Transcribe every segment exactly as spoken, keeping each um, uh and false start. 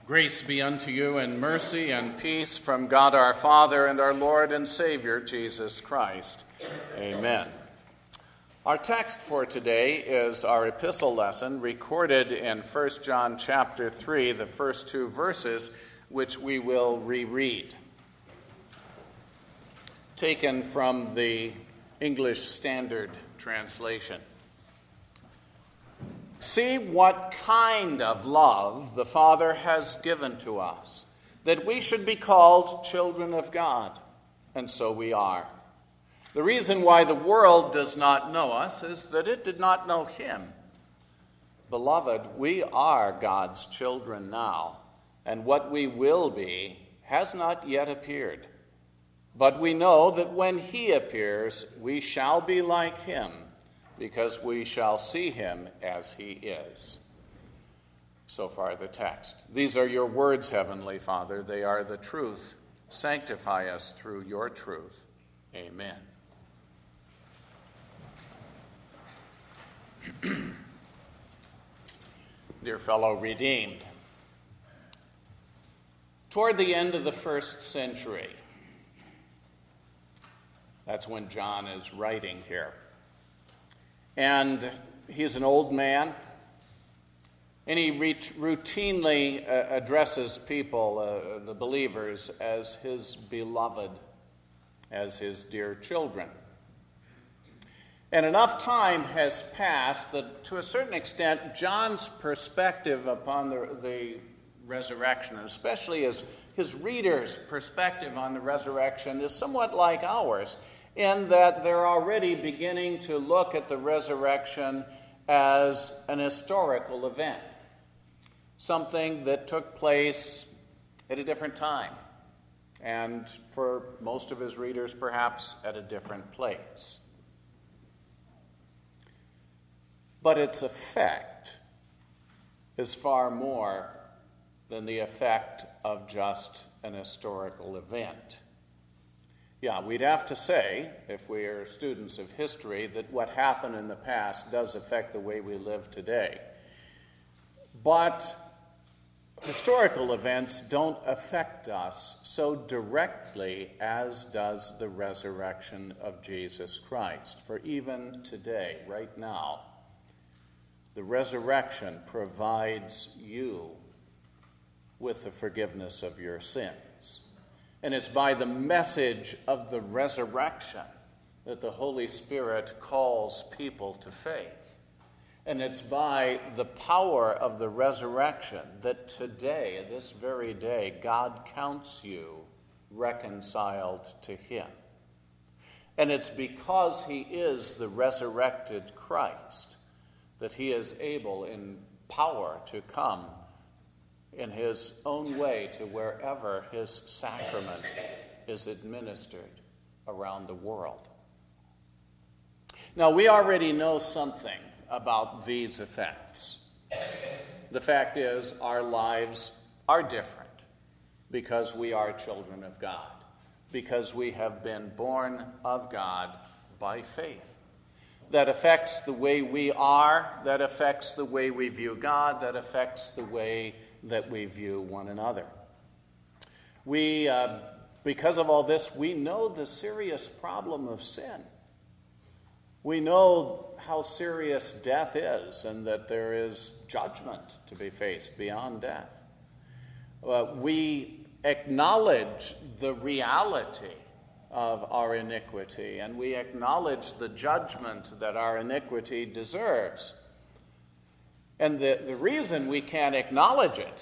Grace be unto you, and mercy and peace from God our Father and our Lord and Savior, Jesus Christ. Amen. Our text for today is our epistle lesson recorded in First John chapter three, the first two verses, which we will reread. Taken from the English Standard Translation. See what kind of love the Father has given to us, that we should be called children of God, and so we are. The reason why the world does not know us is that it did not know him. Beloved, we are God's children now, and what we will be has not yet appeared. But we know that when he appears, we shall be like him, because we shall see him as he is. So far the text. These are your words, Heavenly Father. They are the truth. Sanctify us through your truth. Amen. Dear fellow redeemed, toward the end of the first century, that's when John is writing here, and he's an old man, and he re- routinely uh, addresses people, uh, the believers, as his beloved, as his dear children. And enough time has passed that, to a certain extent, John's perspective upon the, the resurrection, especially as his readers' perspective on the resurrection, is somewhat like ours, in that they're already beginning to look at the resurrection as an historical event, something that took place at a different time, and for most of his readers, perhaps at a different place. But its effect is far more than the effect of just an historical event. Yeah, we'd have to say, if we are students of history, that what happened in the past does affect the way we live today. But historical events don't affect us so directly as does the resurrection of Jesus Christ. For even today, right now, the resurrection provides you with the forgiveness of your sins. And it's by the message of the resurrection that the Holy Spirit calls people to faith. And it's by the power of the resurrection that today, this very day, God counts you reconciled to him. And it's because he is the resurrected Christ that he is able in power to come in his own way to wherever his sacrament is administered around the world. Now, we already know something about these effects. The fact is, our lives are different because we are children of God, because we have been born of God by faith. That affects the way we are, that affects the way we view God, that affects the way that we view one another. We, uh, because of all this, we know the serious problem of sin. We know how serious death is and that there is judgment to be faced beyond death. Uh, we acknowledge the reality of our iniquity, and we acknowledge the judgment that our iniquity deserves. And the, the reason we can't acknowledge it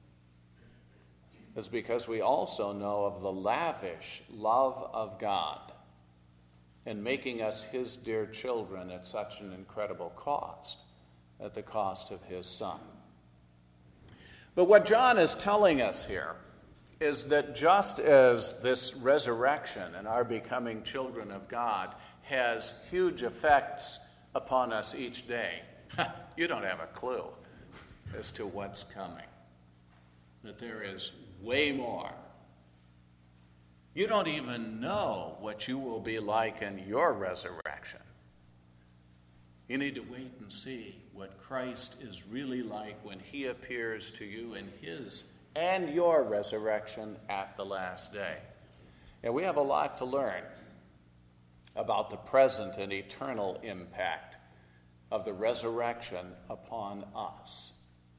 is because we also know of the lavish love of God in making us his dear children at such an incredible cost, at the cost of his Son. But what John is telling us here is that just as this resurrection and our becoming children of God has huge effects upon us each day, you don't have a clue as to what's coming. That there is way more. You don't even know what you will be like in your resurrection. You need to wait and see what Christ is really like when he appears to you in his and your resurrection at the last day. And we have a lot to learn about the present and eternal impact of the resurrection upon us.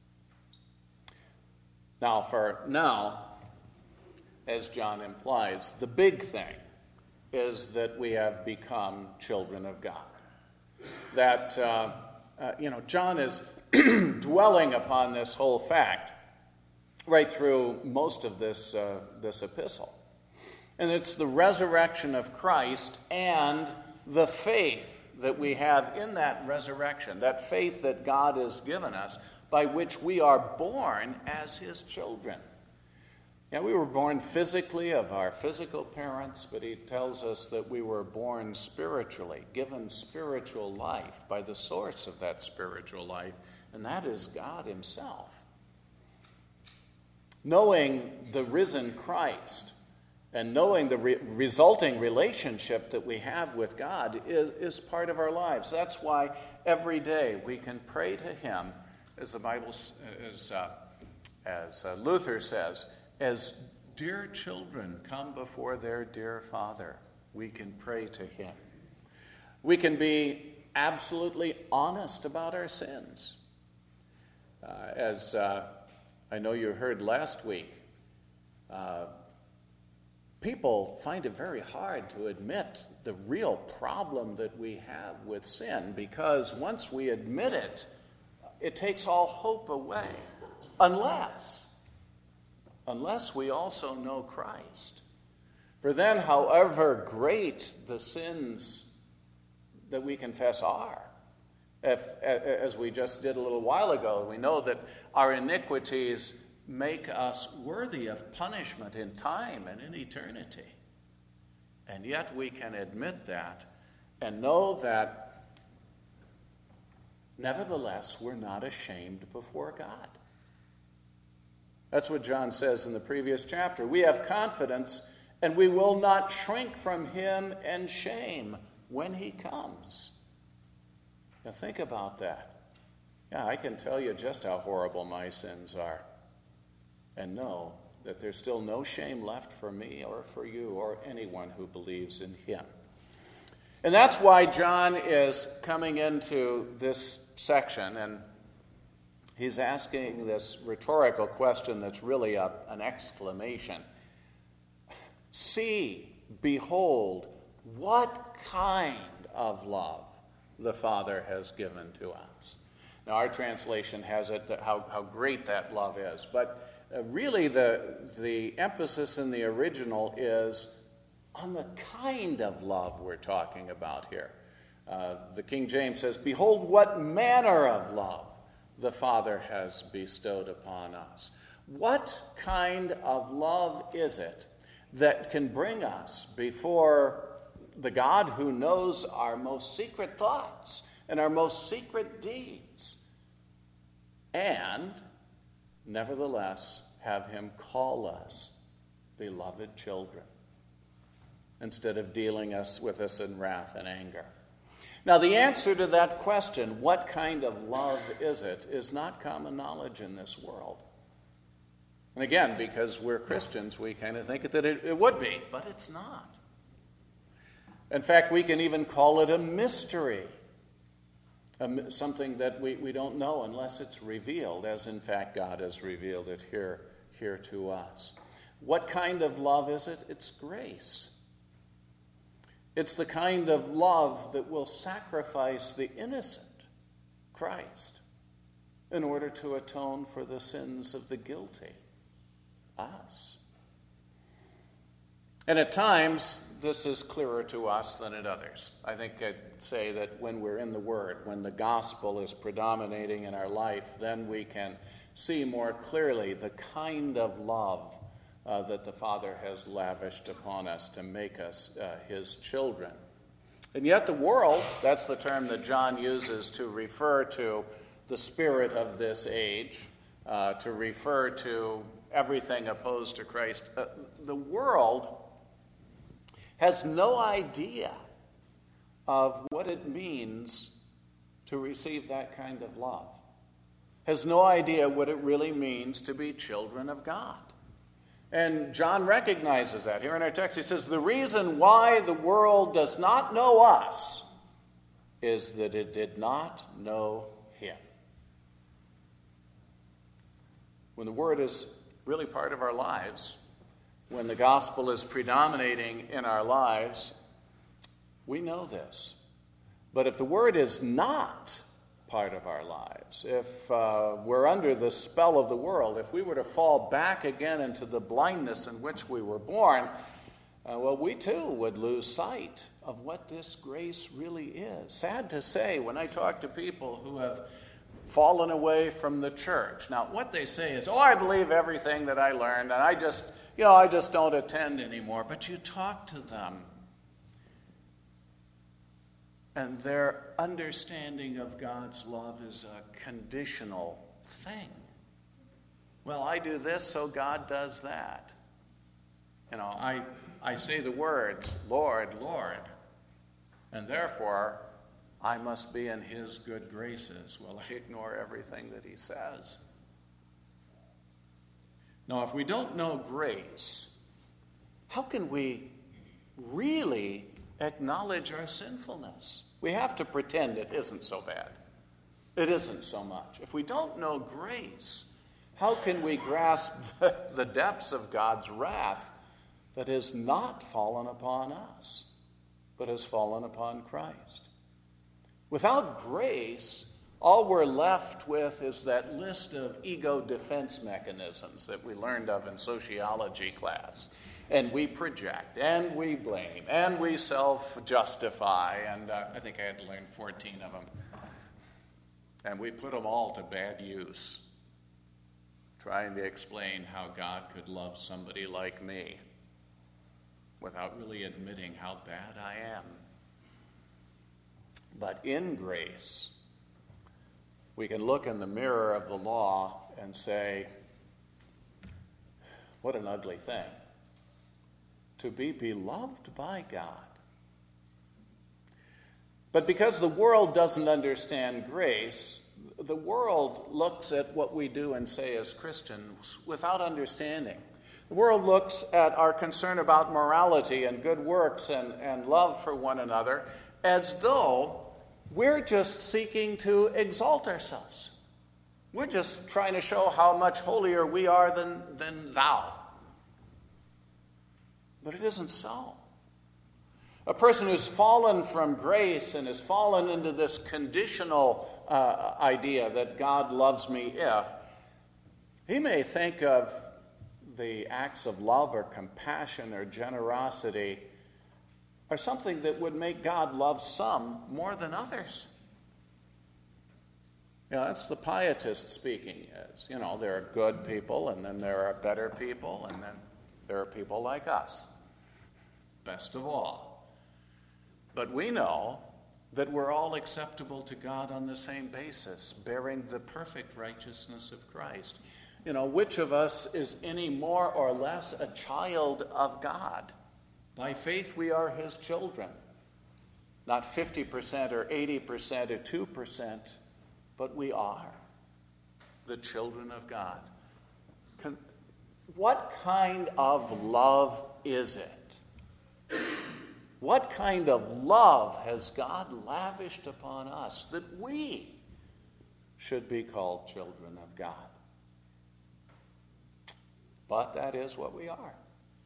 Now, for now, as John implies, the big thing is that we have become children of God. That, uh, uh, you know, John is dwelling upon this whole fact right through most of this, uh, this epistle. And it's the resurrection of Christ and the faith that we have in that resurrection, that faith that God has given us, by which we are born as his children. Yeah, we were born physically of our physical parents, but he tells us that we were born spiritually, given spiritual life by the source of that spiritual life, and that is God himself. Knowing the risen Christ and knowing the re- resulting relationship that we have with God is, is part of our lives. That's why every day we can pray to him, as the Bible, as, uh, as uh, Luther says, as dear children come before their dear Father, we can pray to him. We can be absolutely honest about our sins. Uh, as uh, I know you heard last week, uh, people find it very hard to admit the real problem that we have with sin, because once we admit it, it takes all hope away, unless unless we also know Christ. For then, however great the sins that we confess are, if, as we just did a little while ago, we know that our iniquities make us worthy of punishment in time and in eternity. And yet we can admit that and know that, nevertheless, we're not ashamed before God. That's what John says in the previous chapter. We have confidence, and we will not shrink from him in shame when he comes. Now think about that. Yeah, I can tell you just how horrible my sins are, and know that there's still no shame left for me or for you or anyone who believes in him. And that's why John is coming into this section, and he's asking this rhetorical question that's really a, an exclamation. See, behold, what kind of love the Father has given to us. Now, our translation has it that how, how great that love is. But uh, really, the, the emphasis in the original is on the kind of love we're talking about here. Uh, the King James says, behold, what manner of love the Father has bestowed upon us. What kind of love is it that can bring us before the God who knows our most secret thoughts and our most secret deeds, and nevertheless have him call us beloved children, instead of dealing us with us in wrath and anger? Now, the answer to that question, what kind of love is it, is not common knowledge in this world. And again, because we're Christians, we kind of think that it, it would be, but it's not. In fact, we can even call it a mystery, a, something that we, we don't know unless it's revealed, as in fact God has revealed it here, here to us. What kind of love is it? It's grace. It's the kind of love that will sacrifice the innocent Christ in order to atone for the sins of the guilty, us. And at times, this is clearer to us than at others. I think I'd say that when we're in the Word, when the gospel is predominating in our life, then we can see more clearly the kind of love uh, that the Father has lavished upon us to make us uh, his children. And yet the world, that's the term that John uses to refer to the spirit of this age, uh, to refer to everything opposed to Christ. Uh, the world has no idea of what it means to receive that kind of love. has no idea what it really means to be children of God. And John recognizes that. Here in our text, he says, the reason why the world does not know us is that it did not know him. When the Word is really part of our lives, when the gospel is predominating in our lives, we know this. But if the Word is not part of our lives, if uh, we're under the spell of the world, if we were to fall back again into the blindness in which we were born, uh, well, we too would lose sight of what this grace really is. Sad to say, when I talk to people who have fallen away from the church, now what they say is, oh, I believe everything that I learned, and I just, you know, I just don't attend anymore. But you talk to them, and their understanding of God's love is a conditional thing. Well, I do this, so God does that. You know, I, I say the words, Lord, Lord, and therefore I must be in his good graces. Well, I ignore everything that he says. Now, if we don't know grace, how can we really acknowledge our sinfulness? We have to pretend it isn't so bad. It isn't so much. If we don't know grace, how can we grasp the depths of God's wrath that has not fallen upon us, but has fallen upon Christ? Without grace, all we're left with is that list of ego defense mechanisms that we learned of in sociology class. And we project, and we blame, and we self-justify, and uh, I think I had to learn fourteen of them. And we put them all to bad use, trying to explain how God could love somebody like me without really admitting how bad I am. But in grace, we can look in the mirror of the law and say, what an ugly thing to be beloved by God. But because the world doesn't understand grace, the world looks at what we do and say as Christians without understanding. The world looks at our concern about morality and good works and, and love for one another as though we're just seeking to exalt ourselves. We're just trying to show how much holier we are than, than thou. But it isn't so. A person who's fallen from grace and has fallen into this conditional uh, idea that God loves me if, he may think of the acts of love or compassion or generosity or something that would make God love some more than others. You know, that's the pietist speaking. As, you know, there are good people, and then there are better people, and then there are people like us. Best of all. But we know that we're all acceptable to God on the same basis, bearing the perfect righteousness of Christ. You know, which of us is any more or less a child of God? By faith, we are his children. Not fifty percent or eighty percent or two percent, but we are the children of God. What kind of love is it? What kind of love has God lavished upon us that we should be called children of God? But that is what we are.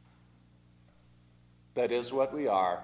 That is what we are.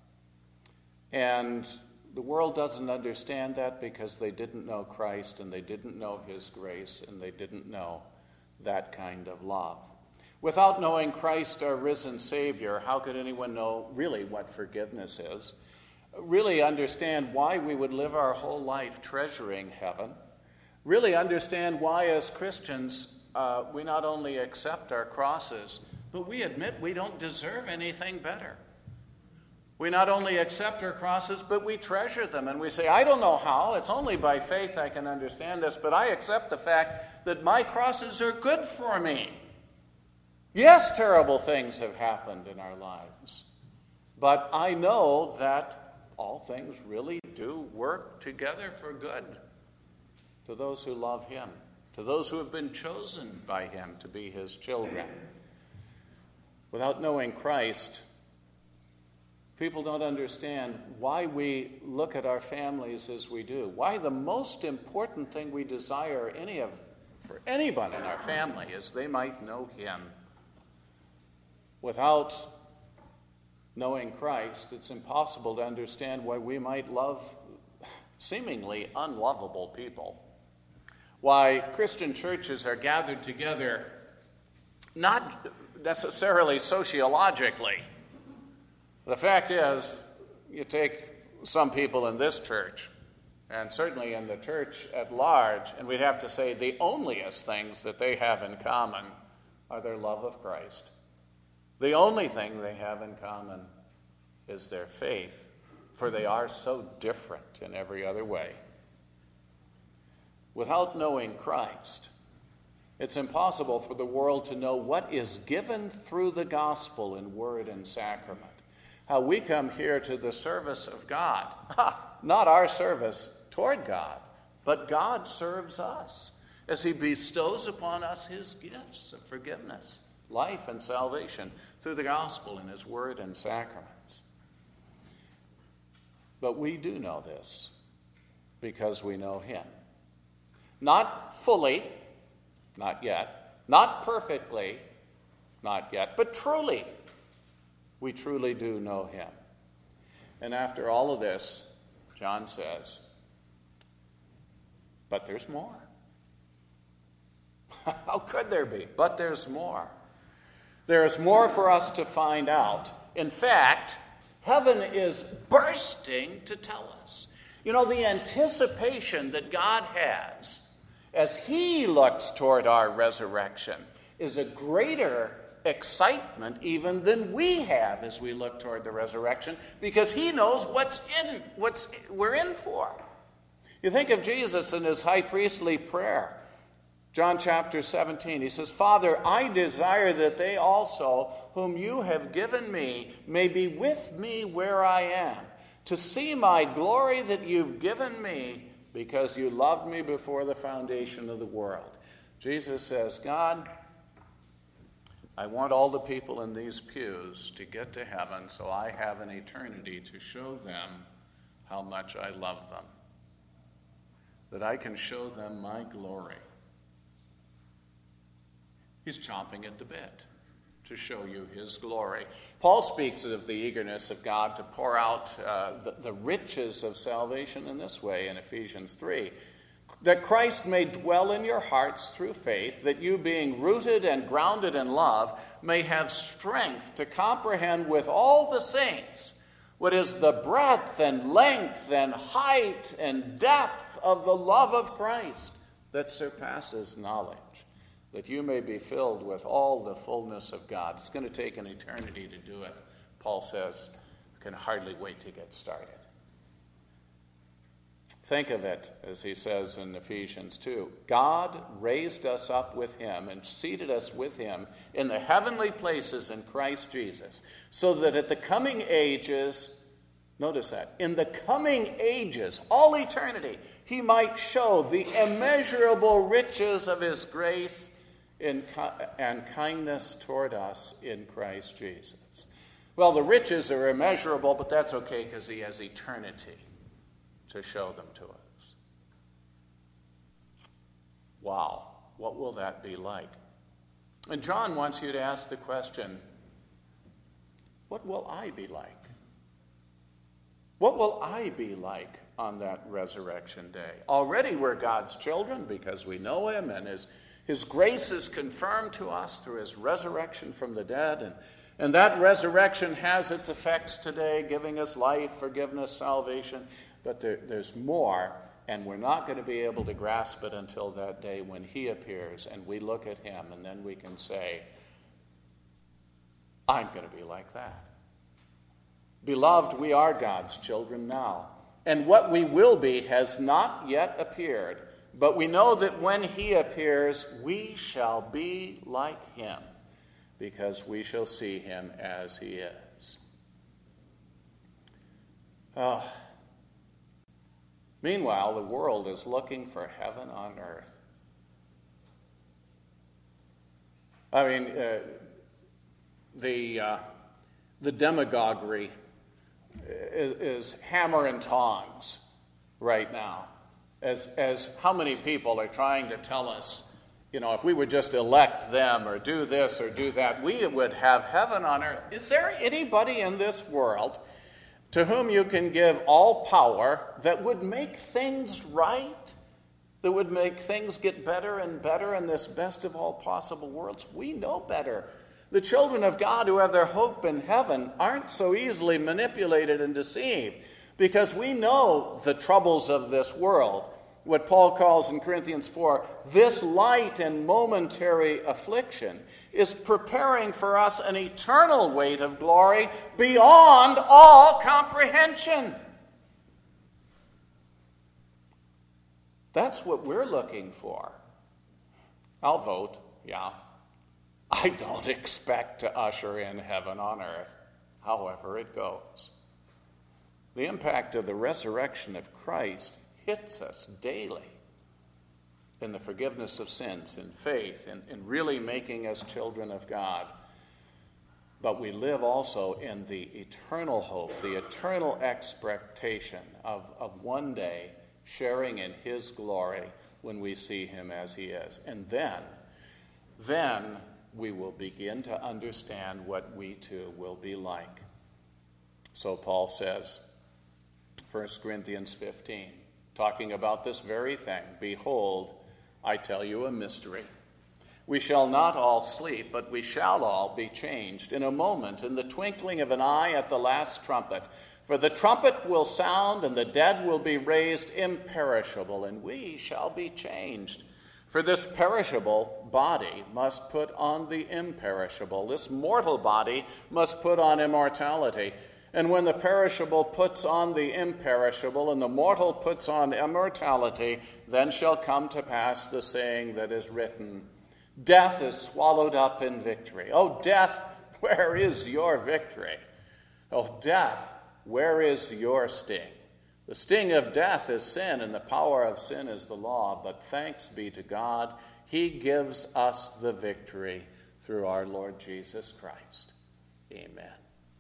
And the world doesn't understand that because they didn't know Christ and they didn't know his grace and they didn't know that kind of love. Without knowing Christ, our risen Savior, how could anyone know really what forgiveness is? Really understand why we would live our whole life treasuring heaven? Really understand why, as Christians, uh, we not only accept our crosses, but we admit we don't deserve anything better. We not only accept our crosses, but we treasure them. And we say, I don't know how. It's only by faith I can understand this, but I accept the fact that my crosses are good for me. Yes, terrible things have happened in our lives, but I know that all things really do work together for good to those who love him, to those who have been chosen by him to be his children. Without knowing Christ, people don't understand why we look at our families as we do, why the most important thing we desire any of, for anyone in our family is they might know him. Without knowing Christ, it's impossible to understand why we might love seemingly unlovable people. Why Christian churches are gathered together not necessarily sociologically. The fact is, you take some people in this church, and certainly in the church at large, and we'd have to say the onlyest things that they have in common are their love of Christ. The only thing they have in common is their faith, for they are so different in every other way. Without knowing Christ, it's impossible for the world to know what is given through the gospel in word and sacrament. How we come here to the service of God, not our service toward God, but God serves us as he bestows upon us his gifts of forgiveness, life, and salvation through the gospel in his word and sacraments. But we do know this because we know him. Not fully, not yet. Not perfectly, not yet. But truly, we truly do know him. And after all of this, John says, but there's more. How could there be? But there's more. There's more for us to find out. In fact, heaven is bursting to tell us. You know, the anticipation that God has as he looks toward our resurrection is a greater excitement even than we have as we look toward the resurrection, because he knows what's in what's we're in for. You think of Jesus in his high priestly prayer. John chapter seventeen, he says, Father, I desire that they also, whom you have given me, may be with me where I am, to see my glory that you've given me, because you loved me before the foundation of the world. Jesus says, God, I want all the people in these pews to get to heaven so I have an eternity to show them how much I love them, that I can show them my glory. He's chomping at the bit to show you his glory. Paul speaks of the eagerness of God to pour out uh, the, the riches of salvation in this way in Ephesians three. That Christ may dwell in your hearts through faith, that you, being rooted and grounded in love, may have strength to comprehend with all the saints what is the breadth and length and height and depth of the love of Christ that surpasses knowledge, that you may be filled with all the fullness of God. It's going to take an eternity to do it. Paul says, I can hardly wait to get started. Think of it, as he says in Ephesians two. God raised us up with him and seated us with him in the heavenly places in Christ Jesus, so that at the coming ages, notice that, in the coming ages, all eternity, he might show the immeasurable riches of his grace in, and kindness toward us in Christ Jesus. Well, the riches are immeasurable, but that's okay because he has eternity to show them to us. Wow, what will that be like? And John wants you to ask the question, what will I be like? What will I be like on that resurrection day? Already we're God's children because we know him, and his, his grace is confirmed to us through his resurrection from the dead, and, and that resurrection has its effects today, giving us life, forgiveness, salvation. But there, there's more, and we're not going to be able to grasp it until that day when he appears and we look at him, and then we can say, I'm going to be like that. Beloved, we are God's children now, and what we will be has not yet appeared, but we know that when he appears, we shall be like him, because we shall see him as he is. Oh, Meanwhile, the world is looking for heaven on earth. I mean, uh, the uh, the demagoguery is, is hammer and tongs right now. As as how many people are trying to tell us, you know, if we would just elect them or do this or do that, we would have heaven on earth. Is there anybody in this world to whom you can give all power that would make things right? That would make things get better and better in this best of all possible worlds? We know better. The children of God who have their hope in heaven aren't so easily manipulated and deceived, because we know the troubles of this world. What Paul calls in Corinthians four, this light and momentary affliction is preparing for us an eternal weight of glory beyond all comprehension. That's what we're looking for. I'll vote, yeah. I don't expect to usher in heaven on earth, however it goes. The impact of the resurrection of Christ hits us daily in the forgiveness of sins, in faith, in, in really making us children of God. But we live also in the eternal hope, the eternal expectation of, of one day sharing in his glory when we see him as he is. And then, then we will begin to understand what we too will be like. So Paul says, First Corinthians fifteen, talking about this very thing, behold, I tell you a mystery. We shall not all sleep, but we shall all be changed in a moment, in the twinkling of an eye at the last trumpet. For the trumpet will sound, and the dead will be raised imperishable, and we shall be changed. For this perishable body must put on the imperishable. This mortal body must put on immortality. And when the perishable puts on the imperishable, and the mortal puts on immortality, then shall come to pass the saying that is written, death is swallowed up in victory. O death, where is your victory? O death, where is your sting? The sting of death is sin, and the power of sin is the law. But thanks be to God, he gives us the victory through our Lord Jesus Christ. Amen.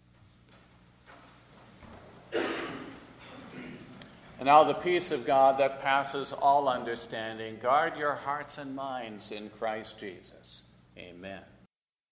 And now the peace of God that passes all understanding, guard your hearts and minds in Christ Jesus. Amen.